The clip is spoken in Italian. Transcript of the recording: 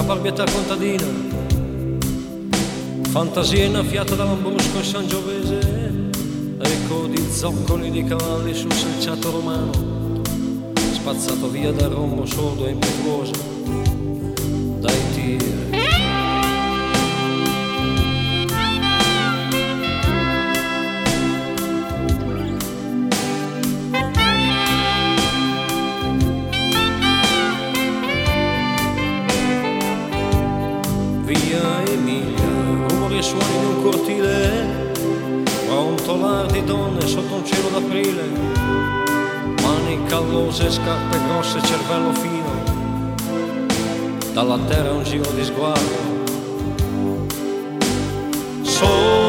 barbietta contadina, fantasia innaffiata dall'Ambrusco e Sangiovese, eco di zoccoli di cavalli sul selciato romano, spazzato via dal rombo sordo e impetuoso dai tiri. Via Emilia, rumori e suoni di un cortile, frontolar di donne sotto un cielo d'aprile, mani callose, scarpe grosse, cervello fino, dalla terra un giro di sguardo.